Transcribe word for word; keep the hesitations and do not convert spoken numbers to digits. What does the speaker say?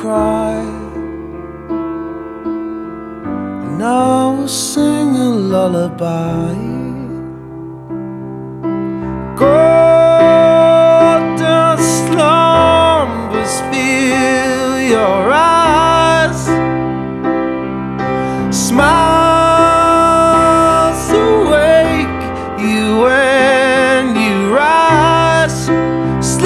cry, and I will sing a lullaby. Go